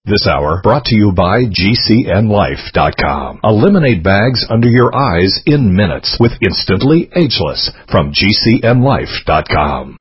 This hour brought to you by GCNLife.com. Eliminate bags under your eyes in minutes with Instantly Ageless from GCNLife.com.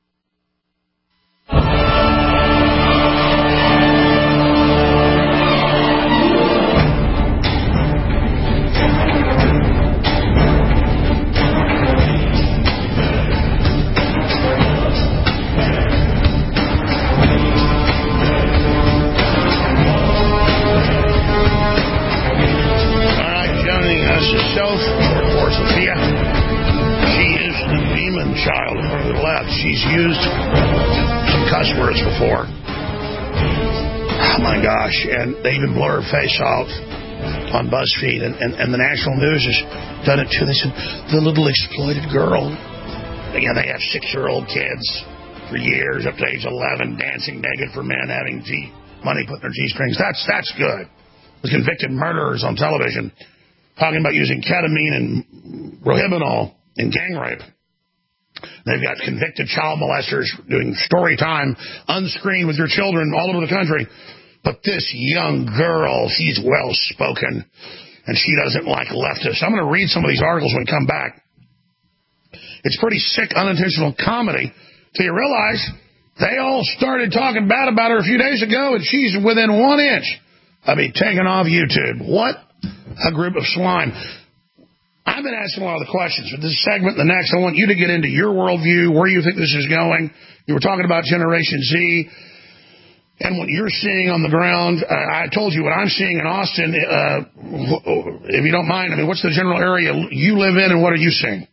She's used some cuss words before. Oh my gosh. And they even blow her face off on BuzzFeed. And the national news has done it too. They said, the little exploited girl. Again, they have 6-year-old kids for years, up to age 11, dancing naked for men, having money put in their G-strings. That's good. The convicted murderers on television talking about using ketamine and rohypnol in gang rape. They've got convicted child molesters doing story time unscreened with your children all over the country. But this young girl, she's well-spoken, and she doesn't like leftists. I'm going to read some of these articles when we come back. It's pretty sick, unintentional comedy till you realize they all started talking bad about her a few days ago, and she's within 1 inch of being taken off YouTube. What a group of swine. I've been asking a lot of the questions. For this segment, the next, I want you to get into your worldview, where you think this is going. You were talking about Generation Z and what you're seeing on the ground. I told you what I'm seeing in Austin. If you don't mind, I mean, what's the general area you live in, and what are you seeing?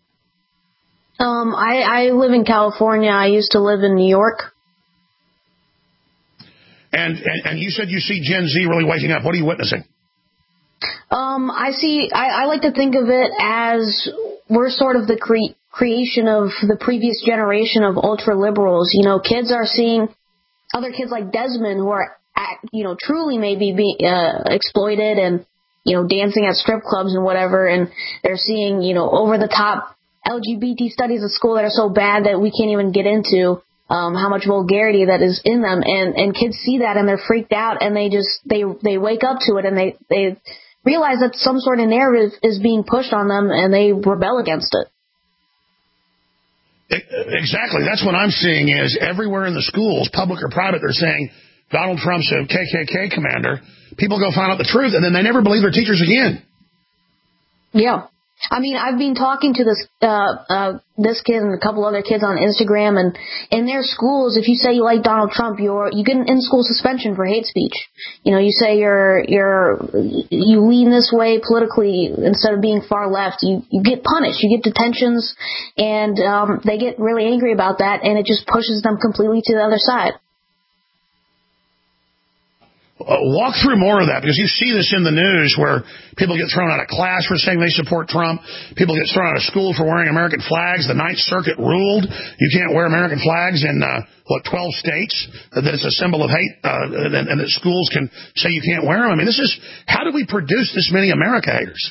I live in California. I used to live in New York. And you said you see Gen Z really waking up. What are you witnessing? I like to think of it as we're sort of the creation of the previous generation of ultra-liberals. You know, kids are seeing other kids like Desmond who are, truly maybe being exploited and, dancing at strip clubs and whatever. And they're seeing, over-the-top LGBT studies at school that are so bad that we can't even get into how much vulgarity that is in them. And kids see that and they're freaked out, and they wake up to it, and they realize that some sort of narrative is being pushed on them, and they rebel against it. Exactly. That's what I'm seeing is everywhere in the schools, public or private, they're saying Donald Trump's a KKK commander. People go find out the truth, and then they never believe their teachers again. Yeah. I mean, I've been talking to this kid and a couple other kids on Instagram, and in their schools, if you say you like Donald Trump, you get an in-school suspension for hate speech. You say you lean this way politically instead of being far left. You get punished, you get detentions, and they get really angry about that, and it just pushes them completely to the other side. Walk through more of that, because you see this in the news where people get thrown out of class for saying they support Trump. People get thrown out of school for wearing American flags. The Ninth Circuit ruled you can't wear American flags in, 12 states, that it's a symbol of hate, and that schools can say you can't wear them. I mean, how do we produce this many America haters?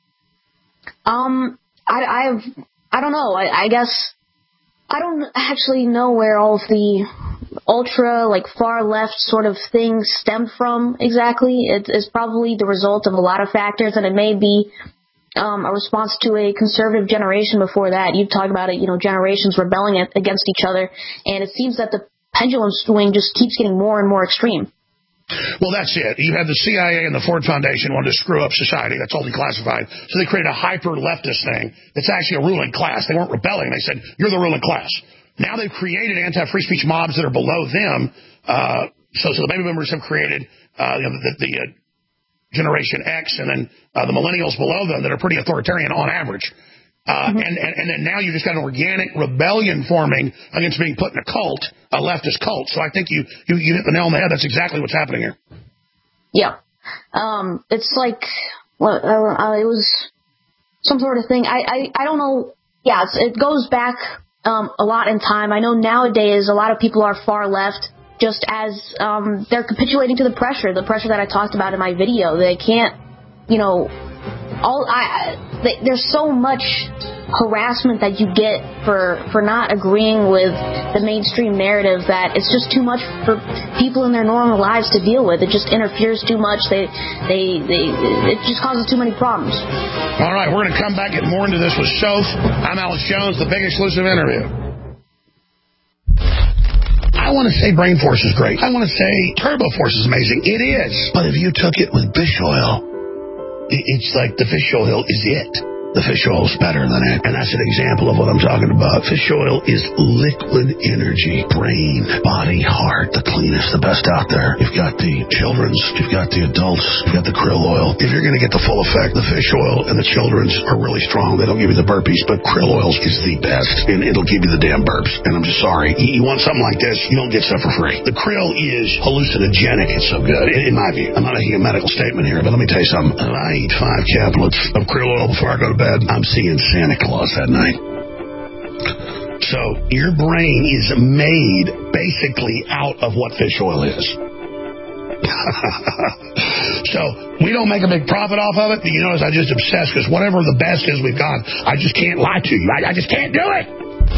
I don't know. I guess I don't actually know where all of the ultra, far left sort of things stemmed from exactly. It's probably the result of a lot of factors, and it may be a response to a conservative generation before that. You talk about it, generations rebelling against each other, and it seems that the pendulum swing just keeps getting more and more extreme. Well, that's it. You have the CIA and the Ford Foundation wanted to screw up society. That's all declassified. So they created a hyper-leftist thing that's actually a ruling class. They weren't rebelling. They said, you're the ruling class. Now they've created anti-free speech mobs that are below them. So the baby boomers have created the Generation X, and then the millennials below them that are pretty authoritarian on average. And then now you've just got an organic rebellion forming against being put in a cult, a leftist cult. So I think you hit the nail on the head. That's exactly what's happening here. Yeah. It's like, it was some sort of thing. I don't know. Yeah, it goes back a lot in time. I know nowadays a lot of people are far left just as they're capitulating to the pressure that I talked about in my video. They can't, there's so much harassment that you get for not agreeing with the mainstream narrative, that it's just too much for people in their normal lives to deal with. It just interferes too much. It just causes too many problems. All right, we're going to come back and get more into this with Soph. I'm Alex Jones, the big exclusive interview. I want to say Brain Force is great. I want to say Turbo Force is amazing. It is. But if you took it with fish oil, it's like the fish oil is it. The fish oil is better than it. And that's an example of what I'm talking about. Fish oil is liquid energy. Brain, body, heart, the cleanest, the best out there. You've got the children's, you've got the adults, you've got the krill oil. If you're going to get the full effect, the fish oil and the children's are really strong. They don't give you the burpees, but krill oil is the best. And it'll give you the damn burps. And I'm just sorry. You want something like this, you don't get stuff for free. The krill is hallucinogenic. It's so good, in my view. I'm not making a medical statement here, but let me tell you something. If I eat 5 caplets of krill oil before I go to bed, I'm seeing Santa Claus that night. So your brain is made basically out of what fish oil is. So we don't make a big profit off of it, but you notice I just obsess because whatever the best is we've got, I just can't lie to you. I just can't do it.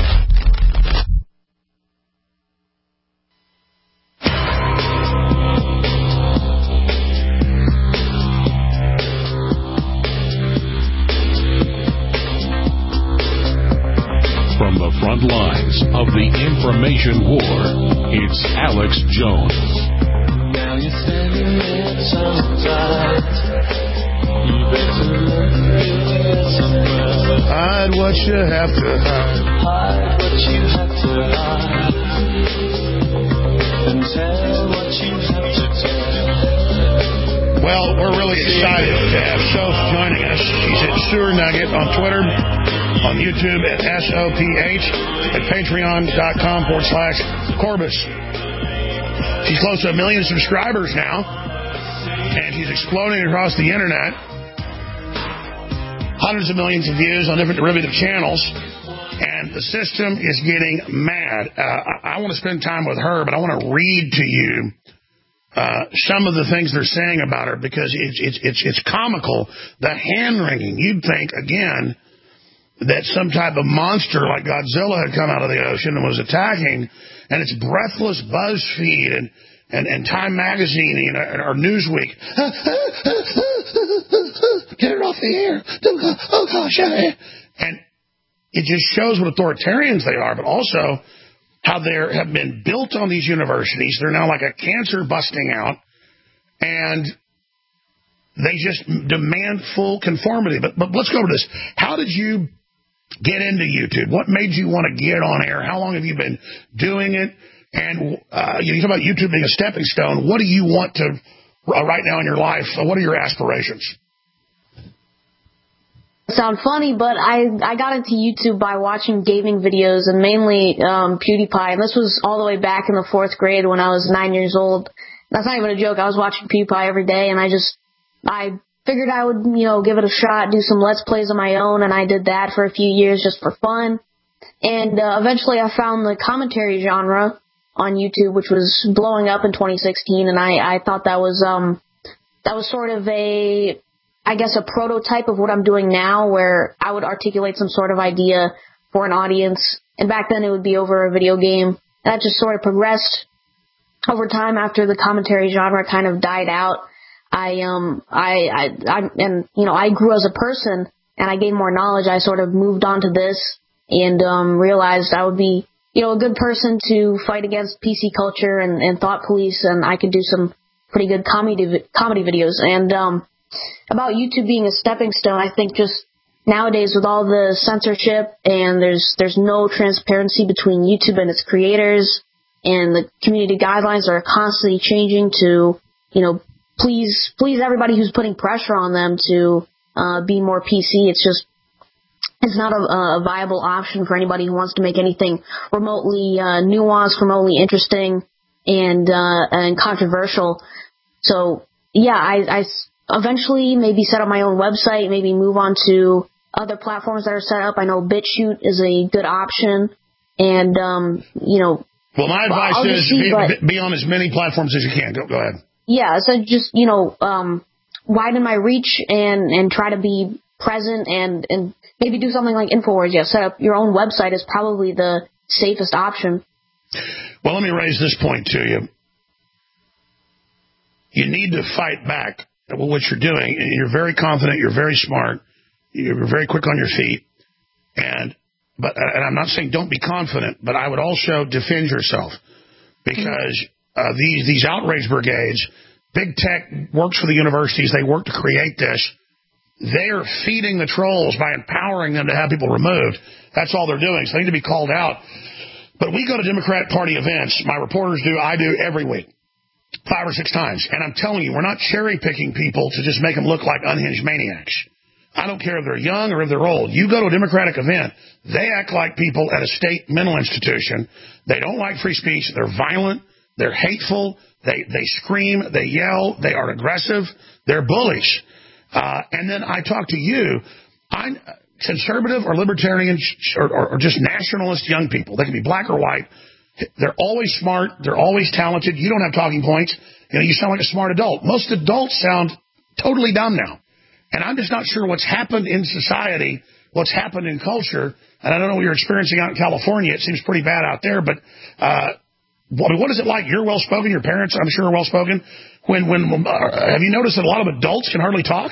From the front lines of the information war, it's Alex Jones. Now you're standing there so tight. You better look somewhere. Hide what you have to hide. Hide what you have to hide. And tell what you have to tell. Well, we're really excited to have Soph joining us. She's at Sewer Nugget on Twitter, on YouTube at SOPH, at patreon.com/Corbis. She's close to 1 million subscribers now, and she's exploding across the internet. Hundreds of millions of views on different derivative channels, and the system is getting mad. I want to spend time with her, but I want to read to you some of the things they're saying about her, because it's comical. The hand-wringing. You'd think, again, that some type of monster like Godzilla had come out of the ocean and was attacking, and it's breathless BuzzFeed and Time Magazine or Newsweek. Get it off the air. Oh, gosh. And it just shows what authoritarians they are, but also how they have been built on these universities. They're now like a cancer busting out, and they just demand full conformity. But let's go to this. How did you get into YouTube? What made you want to get on air? How long have you been doing it? And you talk about YouTube being a stepping stone. What do you want to right now in your life? What are your aspirations? Sound funny, but I got into YouTube by watching gaming videos, and mainly PewDiePie. And this was all the way back in the 4th grade when I was 9 years old. That's not even a joke. I was watching PewDiePie every day, and I figured I would, give it a shot, do some Let's Plays on my own, and I did that for a few years just for fun. And eventually I found the commentary genre on YouTube, which was blowing up in 2016, and I thought that was sort of a prototype of what I'm doing now, where I would articulate some sort of idea for an audience. And back then it would be over a video game. That just sort of progressed over time after the commentary genre kind of died out. I grew as a person, and I gained more knowledge. I sort of moved on to this and realized I would be, a good person to fight against PC culture and thought police, and I could do some pretty good comedy videos. And about YouTube being a stepping stone, I think just nowadays with all the censorship and there's no transparency between YouTube and its creators, and the community guidelines are constantly changing to, please everybody who's putting pressure on them to be more PC. It's not a viable option for anybody who wants to make anything remotely nuanced, remotely interesting, and controversial. So yeah, I eventually maybe set up my own website, maybe move on to other platforms that are set up. I know BitChute is a good option, and Well, my advice is be on as many platforms as you can. Go ahead. Yeah, so just widen my reach and try to be present and maybe do something like InfoWars. Yeah, set up your own website is probably the safest option. Well, let me raise this point to you. You need to fight back at what you're doing. You're very confident. You're very smart. You're very quick on your feet. And I'm not saying don't be confident, but I would also defend yourself because these outrage brigades, big tech works for the universities. They work to create this. They are feeding the trolls by empowering them to have people removed. That's all they're doing. So they need to be called out. But we go to Democrat Party events. My reporters do. I do every week, 5 or 6 times. And I'm telling you, we're not cherry-picking people to just make them look like unhinged maniacs. I don't care if they're young or if they're old. You go to a Democratic event, they act like people at a state mental institution. They don't like free speech. They're violent. They're hateful. They scream. They yell. They are aggressive. They're bullies. And then I talk to you. I'm conservative or libertarian or just nationalist young people. They can be black or white. They're always smart. They're always talented. You don't have talking points. You sound like a smart adult. Most adults sound totally dumb now. And I'm just not sure what's happened in society, what's happened in culture. And I don't know what you're experiencing out in California. It seems pretty bad out there. But what is it like? You're well-spoken. Your parents, I'm sure, are well-spoken. Have you noticed that a lot of adults can hardly talk?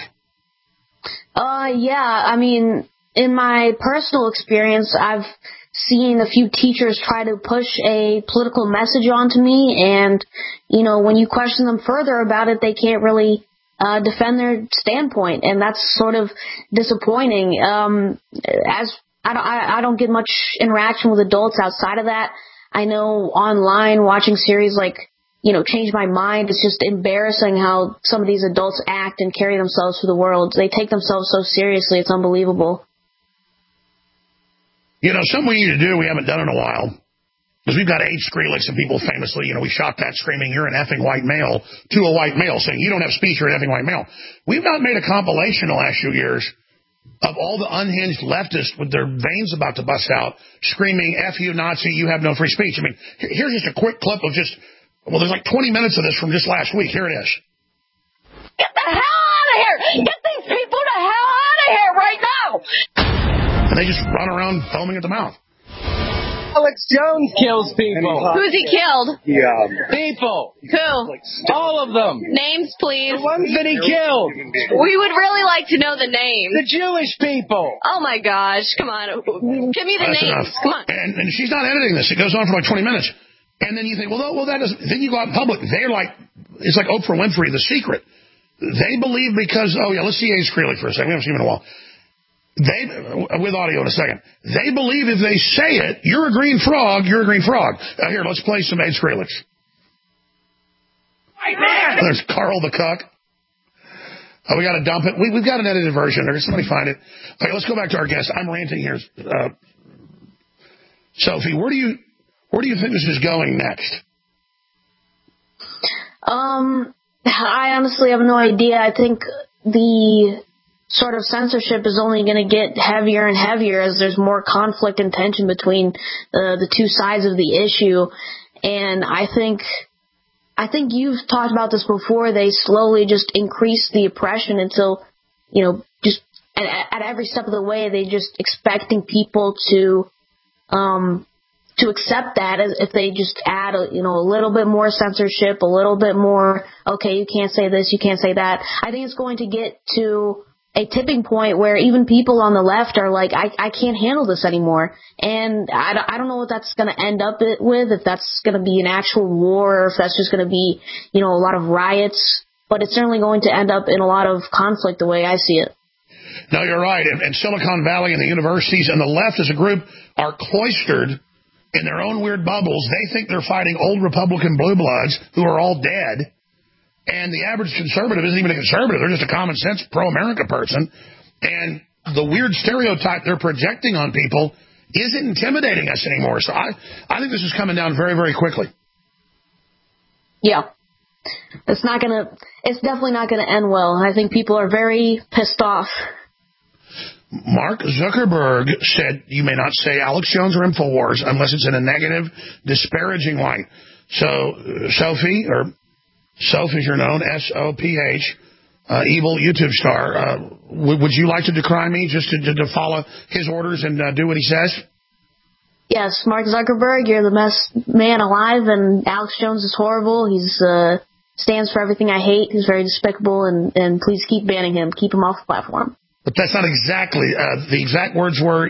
Yeah. I mean, in my personal experience, I've seen a few teachers try to push a political message onto me. And, when you question them further about it, they can't really defend their standpoint, and that's sort of disappointing. As I don't get much interaction with adults outside of that. I know online watching series like Change My Mind, it's just embarrassing how some of these adults act and carry themselves through the world. They take themselves so seriously, it's unbelievable. Something we need to do we haven't done in a while. Because we've got H. Skrillex and people famously, we shot that screaming, "You're an effing white male," to a white male, saying, "You don't have speech, you're an effing white male." We've not made a compilation the last few years of all the unhinged leftists with their veins about to bust out, screaming, "F you, Nazi, you have no free speech." I mean, here's just a quick clip of there's like 20 minutes of this from just last week. Here it is. Get the hell out of here! Get these people the hell out of here right now! And they just run around foaming at the mouth. Alex Jones kills people. Who's he killed? People. Who? All of them. Names, please. The ones that he killed. We would really like to know the names. The Jewish people. Oh, my gosh. Come on. Give me the names. Enough. Come on. And she's not editing this. It goes on for like 20 minutes. And then you think, well, that doesn't... Then you go out in public. They're like... It's like Oprah Winfrey, The Secret. They believe because... Oh, yeah, let's see Ace Frehley for a second. We haven't seen him in a while. With audio in a second. They believe if they say it, you're a green frog, you're a green frog. Here, let's play some Ace Skrillex. There's Carl the Cuck. Oh, we got to dump it. We've got an edited version. There's somebody find it. Okay, let's go back to our guest. I'm ranting here. Sophie, where do you think this is going next? I honestly have no idea. I think the sort of censorship is only going to get heavier and heavier as there's more conflict and tension between the two sides of the issue. And I think you've talked about this before. They slowly just increase the oppression until, just at every step of the way, they just expecting people to accept that if they just add a little bit more censorship, a little bit more, okay, you can't say this, you can't say that. I think it's going to get to a tipping point where even people on the left are like, I can't handle this anymore. And I don't know what that's going to end up with, if that's going to be an actual war or if that's just going to be, a lot of riots. But it's certainly going to end up in a lot of conflict the way I see it. No, you're right. And Silicon Valley and the universities and the left as a group are cloistered in their own weird bubbles. They think they're fighting old Republican blue bloods who are all dead. And the average conservative isn't even a conservative. They're just a common sense pro-America person. And the weird stereotype they're projecting on people isn't intimidating us anymore. So I think this is coming down very, very quickly. Yeah. It's definitely not gonna end well. I think people are very pissed off. Mark Zuckerberg said you may not say Alex Jones or InfoWars unless it's in a negative, disparaging light. So Sophie, or Soph as you're known, S-O-P-H, evil YouTube star. Would you like to decry me just to follow his orders and do what he says? Yes, Mark Zuckerberg, you're the best man alive, and Alex Jones is horrible. He's stands for everything I hate. He's very despicable, and please keep banning him. Keep him off the platform. But that's not exactly the exact words were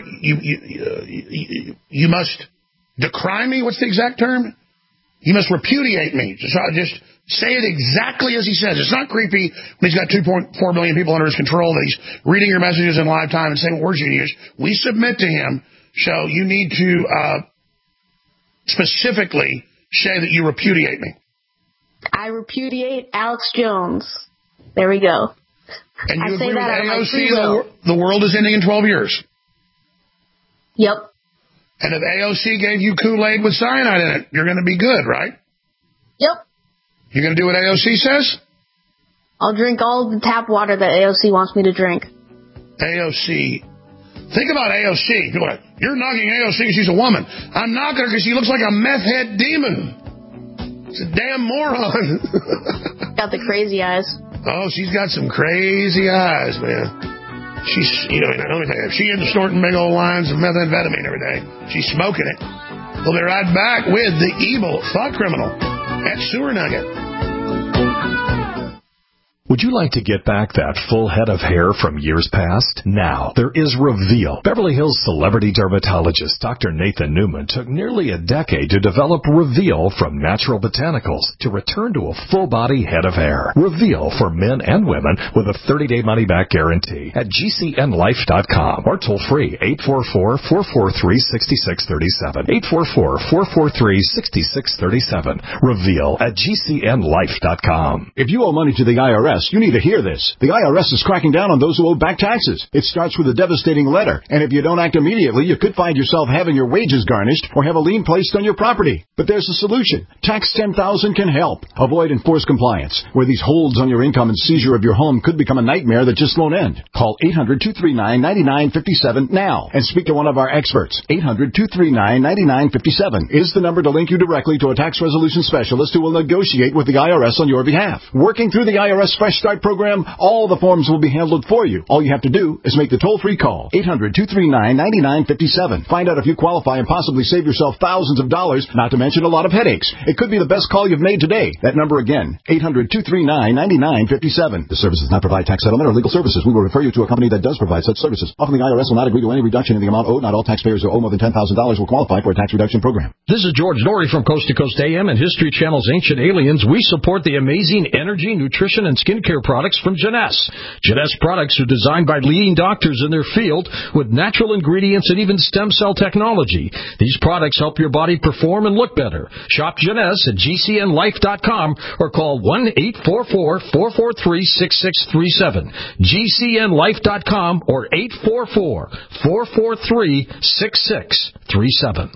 you must decry me. What's the exact term? You must repudiate me. Just say it exactly as he says. It's not creepy when he's got 2.4 billion people under his control that he's reading your messages in live time and saying what words you use. We submit to him. So you need to specifically say that you repudiate me. I repudiate Alex Jones. There we go. And you I say agree that out of my with free AOC will. the world is ending in 12 years? Yep. And if AOC gave you Kool-Aid with cyanide in it, you're going to be good, right? Yep. You're going to do what AOC says? I'll drink all of the tap water that AOC wants me to drink. AOC. Think about AOC. People are like, you're knocking AOC because she's a woman. I'm knocking her because she looks like a meth head demon. It's a damn moron. Got the crazy eyes. Oh, she's got some crazy eyes, man. She's, let me tell you, if she isn't snorting big old lines of methamphetamine every day, she's smoking it. We'll be right back with the evil thought criminal at Sewer Nugget. Would you like to get back that full head of hair from years past? Now, there is Reveal. Beverly Hills celebrity dermatologist Dr. Nathan Newman took nearly a decade to develop Reveal from natural botanicals to return to a full-body head of hair. Reveal for men and women with a 30-day money-back guarantee at GCNlife.com or toll-free 844-443-6637. 844-443-6637. Reveal at GCNlife.com. If you owe money to the IRS, you need to hear this. The IRS is cracking down on those who owe back taxes. It starts with a devastating letter, and if you don't act immediately, you could find yourself having your wages garnished or have a lien placed on your property. But there's a solution. Tax 10,000 can help. Avoid enforced compliance, where these holds on your income and seizure of your home could become a nightmare that just won't end. Call 800-239-9957 now and speak to one of our experts. 800-239-9957 is the number to link you directly to a tax resolution specialist who will negotiate with the IRS on your behalf. Working through the IRS Fresh Start program, all the forms will be handled for you. All you have to do is make the toll-free call, 800-239-9957. Find out if you qualify and possibly save yourself thousands of dollars, not to mention a lot of headaches. It could be the best call you've made today. That number again, 800-239-9957. The service does not provide tax settlement or legal services. We will refer you to a company that does provide such services. Often the IRS will not agree to any reduction in the amount owed. Not all taxpayers who owe more than $10,000 will qualify for a tax reduction program. This is George Norrie from Coast to Coast AM and History Channel's Ancient Aliens. We support the amazing energy, nutrition, and skincare products from Jeunesse. Jeunesse products are designed by leading doctors in their field with natural ingredients and even stem cell technology. These products help your body perform and look better. Shop Jeunesse at GCNlife.com or call 1-844-443-6637. GCNlife.com or 844-443-6637.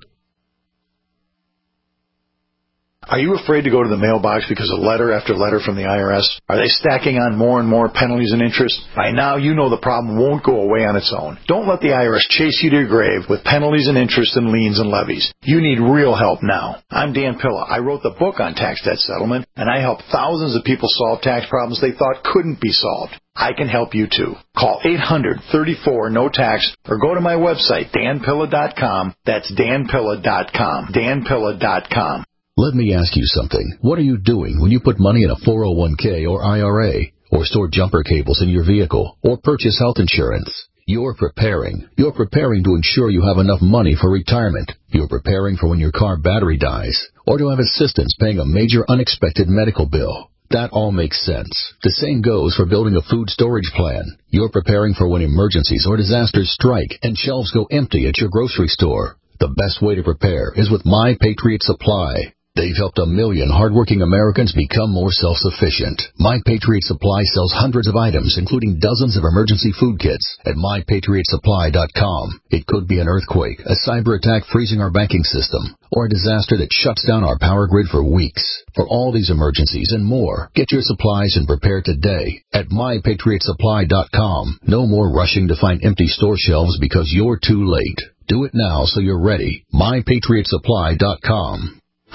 Are you afraid to go to the mailbox because of letter after letter from the IRS? Are they stacking on more and more penalties and interest? By now, you know the problem won't go away on its own. Don't let the IRS chase you to your grave with penalties and interest and liens and levies. You need real help now. I'm Dan Pilla. I wrote the book on tax debt settlement, and I help thousands of people solve tax problems they thought couldn't be solved. I can help you too. Call 800-34-NO-TAX or go to my website, danpilla.com. That's danpilla.com. danpilla.com. Let me ask you something. What are you doing when you put money in a 401k or IRA, or store jumper cables in your vehicle, or purchase health insurance? You're preparing. You're preparing to ensure you have enough money for retirement. You're preparing for when your car battery dies, or to have assistance paying a major unexpected medical bill. That all makes sense. The same goes for building a food storage plan. You're preparing for when emergencies or disasters strike and shelves go empty at your grocery store. The best way to prepare is with My Patriot Supply. They've helped 1 million hardworking Americans become more self-sufficient. My Patriot Supply sells hundreds of items, including dozens of emergency food kits at MyPatriotSupply.com. It could be an earthquake, a cyber attack freezing our banking system, or a disaster that shuts down our power grid for weeks. For all these emergencies and more, get your supplies and prepare today at MyPatriotSupply.com. No more rushing to find empty store shelves because you're too late. Do it now so you're ready. MyPatriotSupply.com.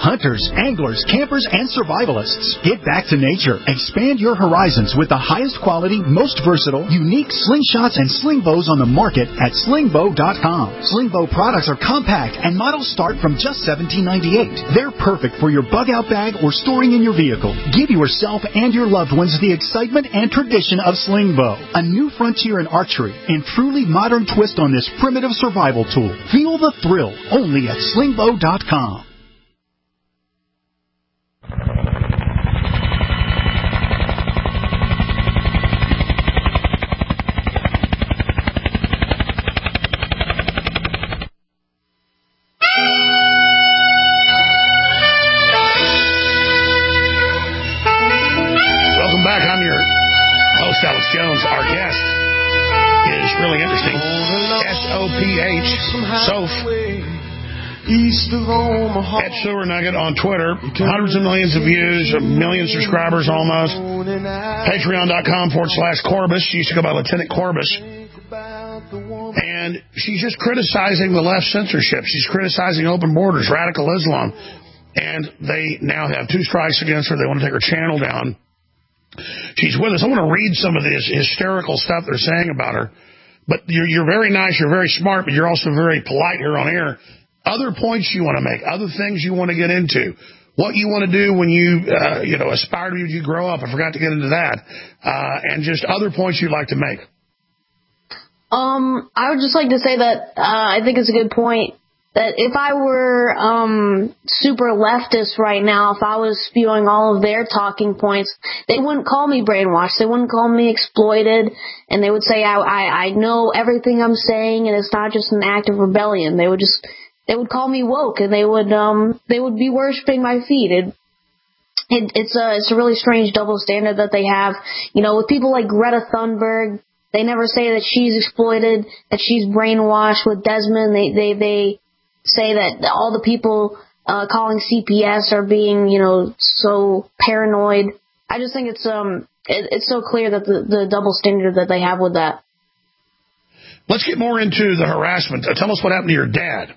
Hunters, anglers, campers, and survivalists. Get back to nature. Expand your horizons with the highest quality, most versatile, unique slingshots and sling bows on the market at slingbow.com. Slingbow products are compact and models start from just $17.98. They're perfect for your bug-out bag or storing in your vehicle. Give yourself and your loved ones the excitement and tradition of Slingbow, a new frontier in archery and truly modern twist on this primitive survival tool. Feel the thrill only at slingbow.com. Welcome back. I'm your host, Alex Jones. Our guest is really interesting. SOPH, Soph. At Sewer Nugget on Twitter. Hundreds of millions of views, a million subscribers almost. Patreon.com/Corbus. She used to go by Lieutenant Corbus. And she's just criticizing the left censorship. She's criticizing open borders, radical Islam. And they now have 2 strikes against her. They want to take her channel down. She's with us. I want to read some of this hysterical stuff they're saying about her. But you're very nice, you're very smart, but you're also very polite here on air. Other points you want to make, other things you want to get into, what you want to do when you aspire to be when you grow up. I forgot to get into that. And just other points you'd like to make. I would just like to say that I think it's a good point that if I were super leftist right now, if I was spewing all of their talking points, they wouldn't call me brainwashed. They wouldn't call me exploited, and they would say I know everything I'm saying, and it's not just an act of rebellion. They would call me woke, and they would be worshiping my feet. It's a really strange double standard that they have. You know, with people like Greta Thunberg, they never say that she's exploited, that she's brainwashed. With Desmond, they say that all the people calling CPS are being, so paranoid. I just think it's so clear that the double standard that they have with that. Let's get more into the harassment. Tell us what happened to your dad.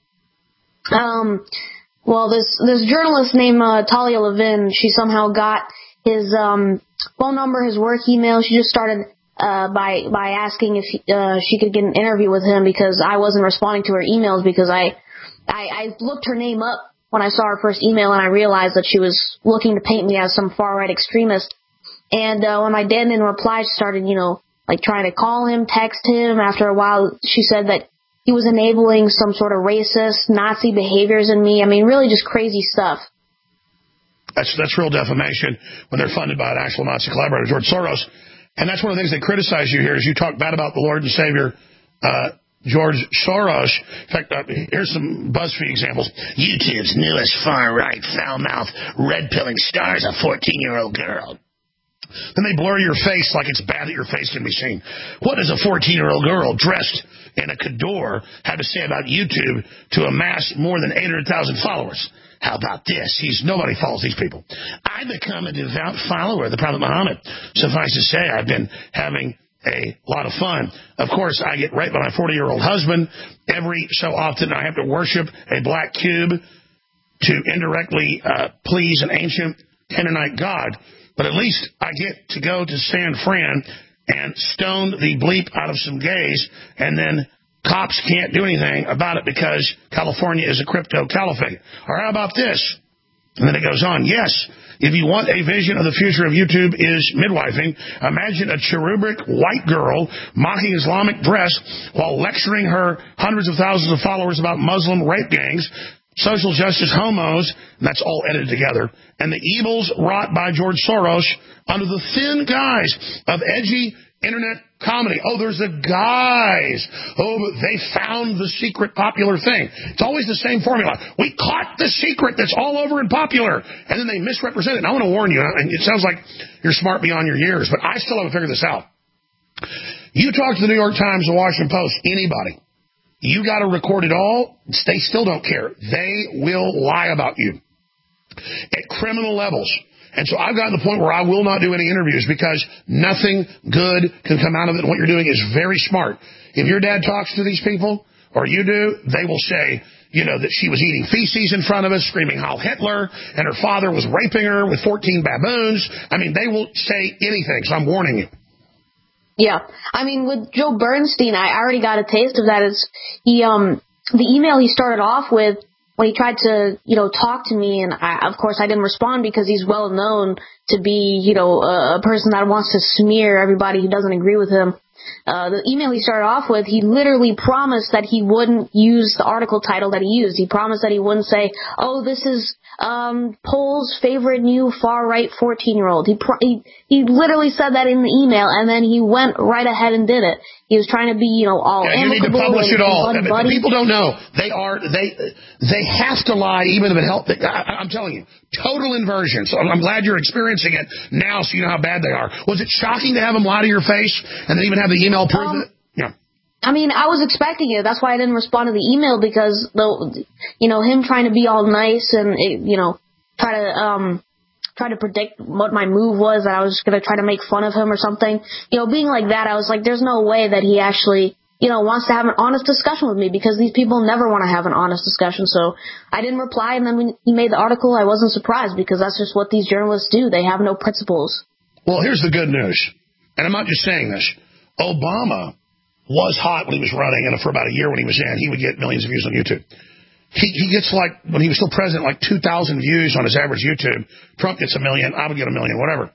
Well, this journalist named Talia Levin, she somehow got his phone number, his work email. She just started by asking if she could get an interview with him because I wasn't responding to her emails because I looked her name up when I saw her first email and I realized that she was looking to paint me as some far-right extremist. And when my dad didn't reply, she started, trying to call him, text him. After a while, she said that he was enabling some sort of racist, Nazi behaviors in me. I mean, really just crazy stuff. That's real defamation when they're funded by an actual Nazi collaborator, George Soros. And that's one of the things they criticize you here is you talk bad about the Lord and Savior, George Soros. In fact, here's some BuzzFeed examples. YouTube's newest far-right, foul-mouthed, red-pilling star is a 14-year-old girl. Then they blur your face like it's bad that your face can be seen. What does a 14-year-old girl dressed in a Cador have to say about YouTube to amass more than 800,000 followers? How about this? Nobody follows these people. I become a devout follower of the Prophet Muhammad. Suffice to say, I've been having a lot of fun. Of course, I get raped by my 40-year-old husband. Every so often, I have to worship a black cube to indirectly please an ancient Canaanite god. But at least I get to go to San Fran and stone the bleep out of some gays, and then cops can't do anything about it because California is a crypto caliphate. Or how about this? And then it goes on. Yes, if you want a vision of the future of YouTube is midwifing, imagine a cherubic white girl mocking Islamic dress while lecturing her hundreds of thousands of followers about Muslim rape gangs, social justice homos, and that's all edited together, and the evils wrought by George Soros under the thin guise of edgy internet comedy. Oh, there's the guys. Oh, they found the secret popular thing. It's always the same formula. We caught the secret that's all over and popular, and then they misrepresent it. And I want to warn you, and it sounds like you're smart beyond your years, but I still haven't figured this out. You talk to the New York Times, the Washington Post, anybody. You got to record it all. They still don't care. They will lie about you at criminal levels. And so I've gotten to the point where I will not do any interviews because nothing good can come out of it. And what you're doing is very smart. If your dad talks to these people or you do, they will say, that she was eating feces in front of us, screaming Heil Hitler, and her father was raping her with 14 baboons. I mean, they will say anything, so I'm warning you. Yeah. I mean, with Joe Bernstein, I already got a taste of that. The email he started off with, when he tried to, talk to me, and of course I didn't respond because he's well known to be, a person that wants to smear everybody who doesn't agree with him. The email he started off with, he literally promised that he wouldn't use the article title that he used. He promised that he wouldn't say, "Oh, this is Poll's favorite new far-right 14-year-old." He literally said that in the email, and then he went right ahead and did it. He was trying to be, all you need to publish it all. People don't know. They have to lie, even if it helps. I'm telling you, total inversion. So I'm glad you're experiencing it now, so you know how bad they are. Was it shocking to have them lie to your face and then even have the email prove it? Yeah. I mean, I was expecting it. That's why I didn't respond to the email, because him trying to be all nice and try to predict what my move was, that I was going to try to make fun of him or something. Being like that, I was like, there's no way that he actually, wants to have an honest discussion with me, because these people never want to have an honest discussion. So I didn't reply, and then when he made the article, I wasn't surprised, because that's just what these journalists do. They have no principles. Well, here's the good news, and I'm not just saying this. Obama was hot when he was running, and for about a year when he was in, he would get millions of views on YouTube. He gets, when he was still president, 2,000 views on his average YouTube. Trump gets 1 million. I would get 1 million, whatever.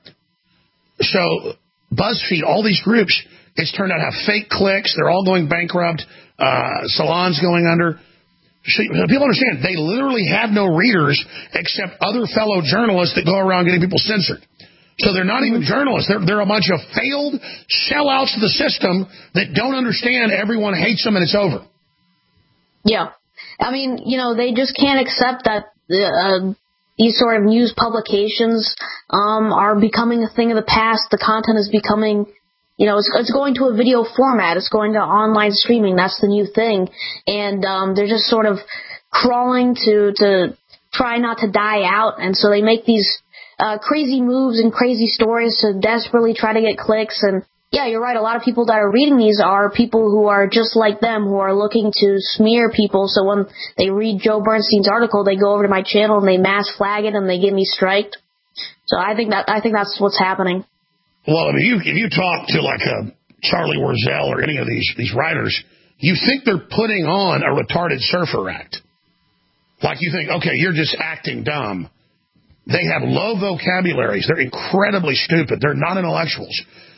So BuzzFeed, all these groups, it's turned out to have fake clicks. They're all going bankrupt. Salons going under. So people understand, they literally have no readers except other fellow journalists that go around getting people censored. So they're not even journalists. They're a bunch of failed sellouts to the system that don't understand everyone hates them and it's over. Yeah. I mean, they just can't accept that these sort of news publications are becoming a thing of the past. The content is becoming, it's going to a video format. It's going to online streaming. That's the new thing. And they're just sort of crawling to try not to die out. And so they make these crazy moves and crazy stories to desperately try to get clicks. And yeah, you're right. A lot of people that are reading these are people who are just like them, who are looking to smear people. So when they read Joe Bernstein's article, they go over to my channel and they mass flag it and they get me striked. So I think that's what's happening. Well, I mean, if you talk to a Charlie Warzel or any of these writers, you think they're putting on a retarded surfer act. You think, okay, you're just acting dumb. They have low vocabularies. They're incredibly stupid. They're not intellectuals.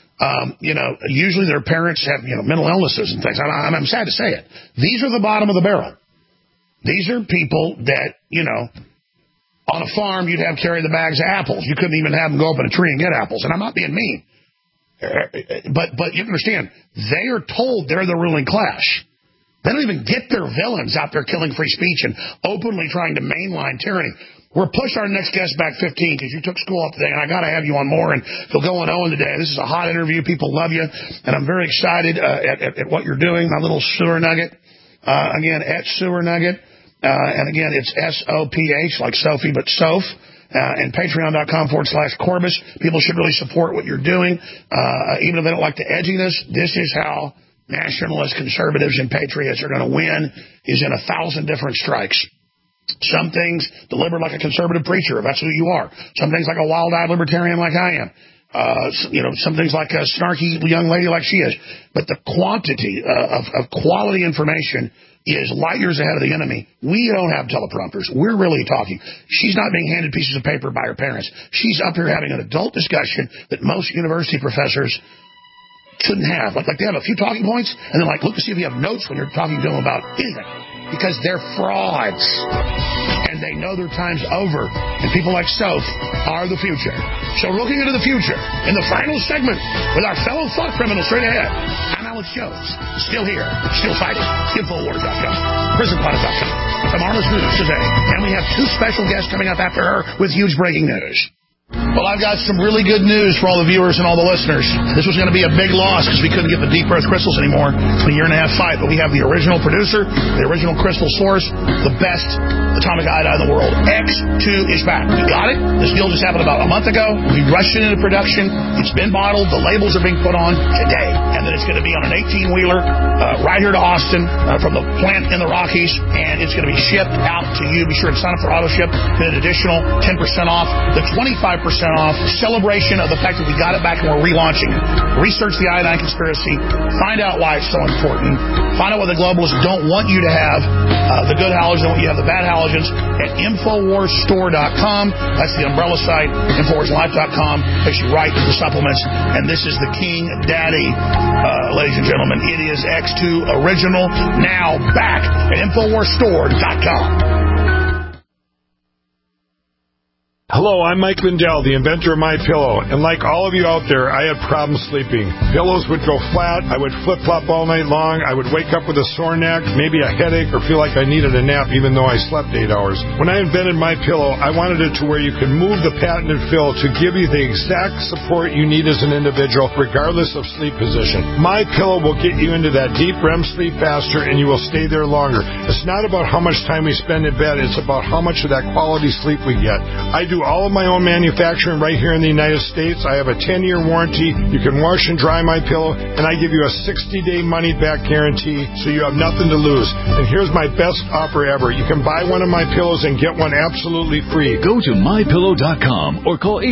Usually their parents have, mental illnesses and things. I'm sad to say it. These are the bottom of the barrel. These are people that, on a farm you'd have carry the bags of apples. You couldn't even have them go up in a tree and get apples. And I'm not being mean. But you understand, they are told they're the ruling class. They don't even get their villains out there killing free speech and openly trying to mainline tyranny. We're pushing our next guest back 15 because you took school off today, and I got to have you on more. And you'll go on Owen today. This is a hot interview. People love you, and I'm very excited at what you're doing. My little sewer nugget, again at sewer nugget, and again it's SOPH like Sophie, but Soph. And patreon.com/Corbis. People should really support what you're doing, even if they don't like the edginess. This is how nationalists, conservatives, and patriots are going to win, is in 1,000 different strikes. Some things delivered like a conservative preacher, if that's who you are. Some things like a wild-eyed libertarian like I am. Some things like a snarky young lady like she is. But the quantity of quality information is light years ahead of the enemy. We don't have teleprompters. We're really talking. She's not being handed pieces of paper by her parents. She's up here having an adult discussion that most university professors shouldn't have. Like they have a few talking points, and then look to see if you have notes when you're talking to them about anything. Because they're frauds. And they know their time's over. And people like Soph are the future. So looking into the future, in the final segment, with our fellow thought criminal straight ahead, I'm Alex Jones. Still here. Still fighting. Infowars.com. PrisonPlanet.com. Tomorrow's news today. And we have 2 special guests coming up after her with huge breaking news. Well, I've got some really good news for all the viewers and all the listeners. This was going to be a big loss because we couldn't get the deep earth crystals anymore. A 1.5 year fight, but we have the original producer, the original crystal source, the best atomic iodine in the world. X2 is back. We got it. This deal just happened about a month ago. We rushed it into production. It's been bottled. The labels are being put on today. And then it's going to be on an 18-wheeler right here to Austin from the plant in the Rockies. And it's going to be shipped out to you. Be sure to sign up for auto ship. Get an additional 10% off. The 25% off celebration of the fact that we got it back and we're relaunching. Research the iodine conspiracy. Find out why it's so important. Find out what the globalists don't want you to have. The good halogens, don't want you to have the bad halogens at InfoWarsStore.com. That's the umbrella site. InfoWarsLife.com. Takes you right to the supplements. And this is the King Daddy, ladies and gentlemen. It is X2 Original, now back at InfoWarsStore.com. Hello, I'm Mike Lindell, the inventor of MyPillow, and like all of you out there, I had problems sleeping. Pillows would go flat, I would flip-flop all night long, I would wake up with a sore neck, maybe a headache, or feel like I needed a nap even though I slept 8 hours. When I invented MyPillow, I wanted it to where you could move the patented fill to give you the exact support you need as an individual, regardless of sleep position. MyPillow will get you into that deep REM sleep faster, and you will stay there longer. It's not about how much time we spend in bed, it's about how much of that quality sleep we get. I do all of my own manufacturing right here in the United States. I have a 10-year warranty. You can wash and dry my pillow, and I give you a 60-day money-back guarantee, so you have nothing to lose. And here's my best offer ever. You can buy one of my pillows and get one absolutely free. Go to MyPillow.com or call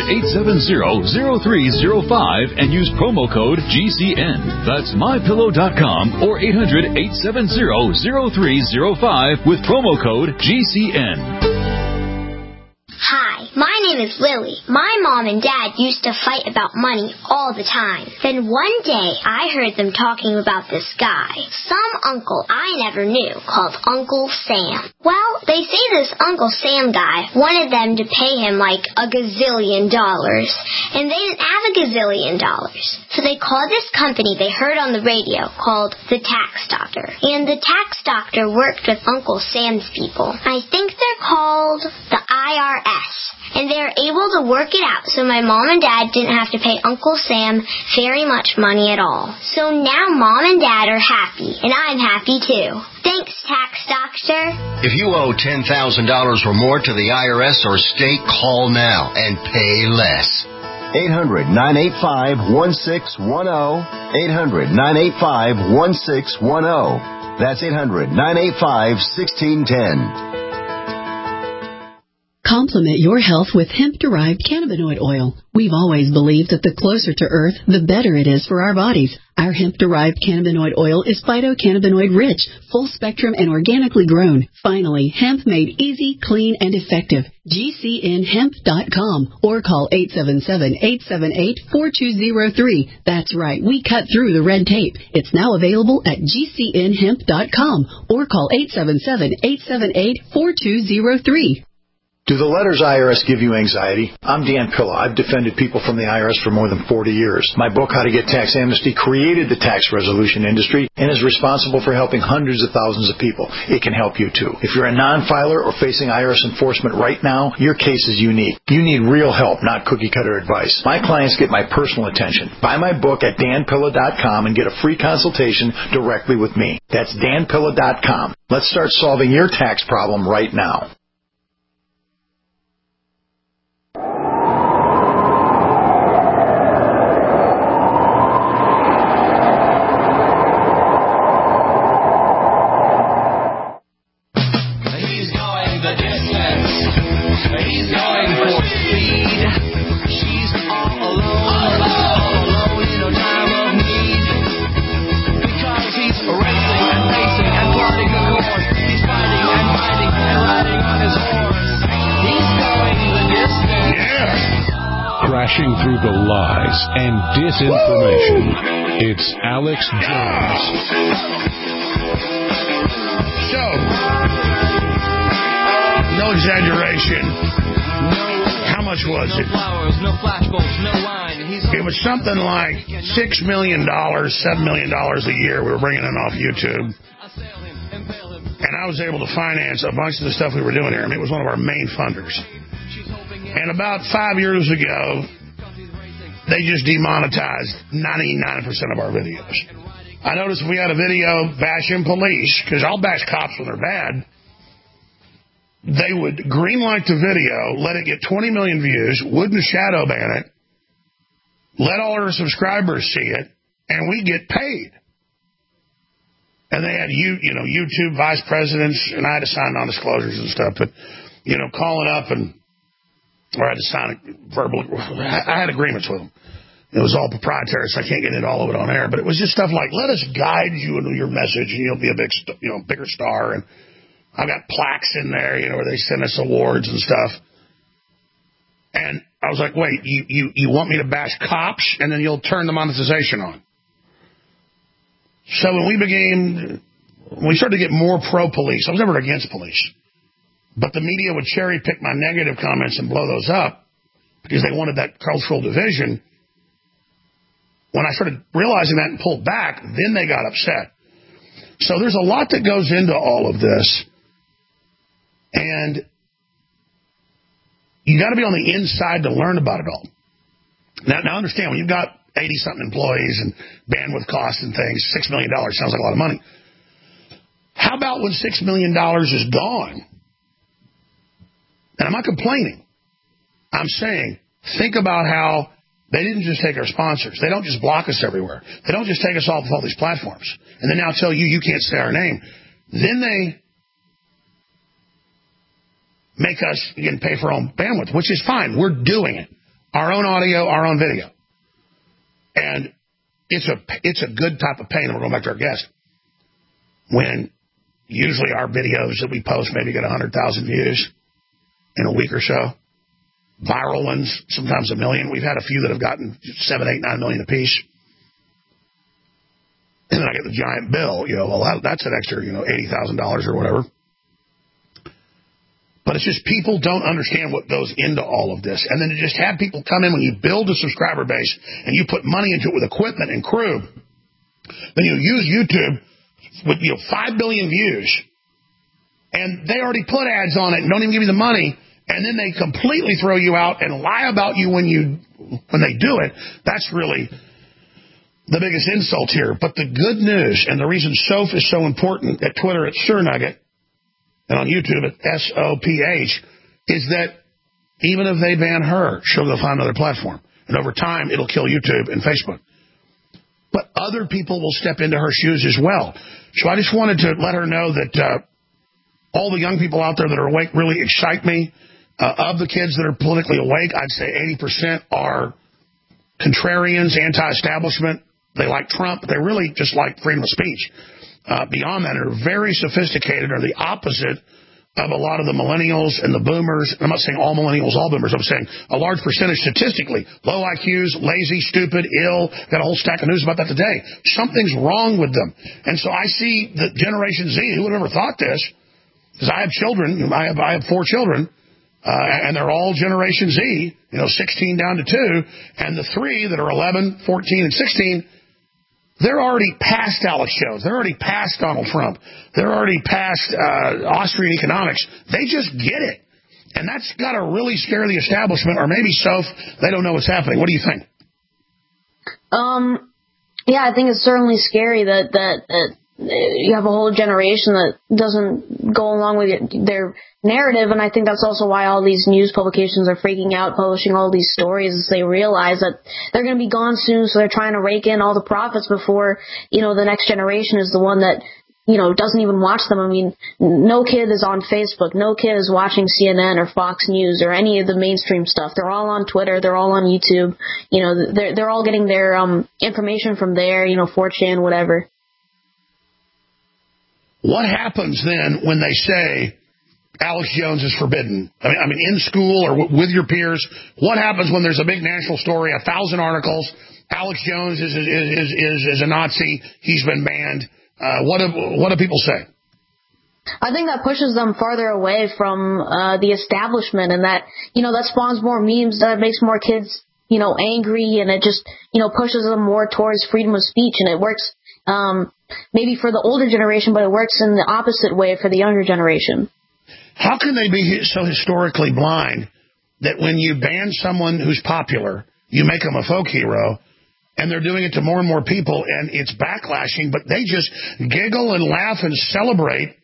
800-870-0305 and use promo code GCN. That's MyPillow.com or 800-870-0305 with promo code GCN. Hi, my name is Lily. My mom and dad used to fight about money all the time. Then one day, I heard them talking about this guy, some uncle I never knew, called Uncle Sam. Well, they say this Uncle Sam guy wanted them to pay him like $1 gazillion, and they didn't have $1 gazillion. So they called this company they heard on the radio called the Tax Doctor. And the Tax Doctor worked with Uncle Sam's people. I think they're called the IRS. And they were able to work it out so my mom and dad didn't have to pay Uncle Sam very much money at all. So now mom and dad are happy, and I'm happy too. Thanks, Tax Doctor. If you owe $10,000 or more to the IRS or state, call now and pay less. 800-985-1610. 800-985-1610. That's 800-985-1610. Complement your health with hemp-derived cannabinoid oil. We've always believed that the closer to Earth, the better it is for our bodies. Our hemp-derived cannabinoid oil is phytocannabinoid-rich, full-spectrum, and organically grown. Finally, hemp made easy, clean, and effective. GCNhemp.com or call 877-878-4203. That's right, we cut through the red tape. It's now available at GCNhemp.com or call 877-878-4203. Do the letters IRS give you anxiety? I'm Dan Pilla. I've defended people from the IRS for more than 40 years. My book, How to Get Tax Amnesty, created the tax resolution industry and is responsible for helping hundreds of thousands of people. It can help you, too. If you're a non-filer or facing IRS enforcement right now, your case is unique. You need real help, not cookie-cutter advice. My clients get my personal attention. Buy my book at danpilla.com and get a free consultation directly with me. That's danpilla.com. Let's start solving your tax problem right now. Crashing through the lies and disinformation. It's Alex Jones. So, no exaggeration. How much was it? It was something like $6 million, $7 million a year we were bringing in off YouTube. And I was able to finance a bunch of the stuff we were doing here. I mean, it was one of our main funders. And about 5 years ago, they just demonetized 99% of our videos. I noticed if we had a video bashing police, because I'll bash cops when they're bad, they would greenlight the video, let it get 20 million views, wouldn't shadow ban it, let all our subscribers see it, and we get paid. And they had YouTube vice presidents, and I had to sign non-disclosures and stuff, but calling up or I had to sign it verbally. I had agreements with them. It was all proprietary, so I can't get into all of it on air. But it was just stuff like, let us guide you into your message, and you'll be a bigger star. And I've got plaques in there, where they send us awards and stuff. And I was like, wait, you want me to bash cops, and then you'll turn the monetization on? So when we started to get more pro-police, I was never against police, but the media would cherry-pick my negative comments and blow those up because they wanted that cultural division. When I started realizing that and pulled back, then they got upset. So there's a lot that goes into all of this, and you got to be on the inside to learn about it all. Now understand, when you've got 80-something employees and bandwidth costs and things, $6 million sounds like a lot of money. How about when $6 million is gone? And I'm not complaining. I'm saying, think about how they didn't just take our sponsors. They don't just block us everywhere. They don't just take us off of all these platforms. And then now tell you can't say our name. Then they make us, again, pay for our own bandwidth, which is fine. We're doing it. Our own audio, our own video. And it's a good type of pain, and we're going back to our guest, when usually our videos that we post maybe get 100,000 views in a week or so. Viral ones, sometimes 1 million. We've had a few that have gotten 7, 8, 9 million apiece. And then I get the giant bill. That's an extra, $80,000 or whatever. But it's just people don't understand what goes into all of this. And then to just have people come in when you build a subscriber base and you put money into it with equipment and crew, then you use YouTube with 5 billion views, and they already put ads on it and don't even give you the money, and then they completely throw you out and lie about you when they do it. That's really the biggest insult here. But the good news, and the reason Soph is so important at Twitter at SurNugget, and on YouTube at SOPH, is that even if they ban her, she'll go find another platform. And over time, it'll kill YouTube and Facebook. But other people will step into her shoes as well. So I just wanted to let her know that all the young people out there that are awake really excite me. Of the kids that are politically awake, I'd say 80% are contrarians, anti-establishment. They like Trump. They really just like freedom of speech. Beyond that, are very sophisticated, are the opposite of a lot of the millennials and the boomers. I'm not saying all millennials, all boomers. I'm saying a large percentage statistically. Low IQs, lazy, stupid, ill. Got a whole stack of news about that today. Something's wrong with them. And so I see the Generation Z, who would have ever thought this, because I have children. I have 4 children, and they're all Generation Z, 16 down to 2. And the 3 that are 11, 14, and 16, they're already past Alex Jones. They're already past Donald Trump. They're already past Austrian economics. They just get it. And that's got to really scare the establishment, or maybe Soph, they don't know what's happening. What do you think? Yeah, I think it's certainly scary that you have a whole generation that doesn't go along with their narrative, and I think that's also why all these news publications are freaking out, publishing all these stories, as they realize that they're going to be gone soon, so they're trying to rake in all the profits before, the next generation is the one that, doesn't even watch them. I mean, no kid is on Facebook, no kid is watching CNN or Fox News or any of the mainstream stuff. They're all on Twitter, they're all on YouTube, they're all getting their information from there, 4chan, whatever. What happens then when they say Alex Jones is forbidden? I mean, in school or with your peers, what happens when there's a big national story, 1,000 articles, Alex Jones is a Nazi, he's been banned? What do people say? I think that pushes them farther away from the establishment, and that, that spawns more memes, that makes more kids, angry, and it just, pushes them more towards freedom of speech, and it works maybe for the older generation, but it works in the opposite way for the younger generation. How can they be so historically blind that when you ban someone who's popular, you make them a folk hero, and they're doing it to more and more people, and it's backlashing, but they just giggle and laugh and celebrate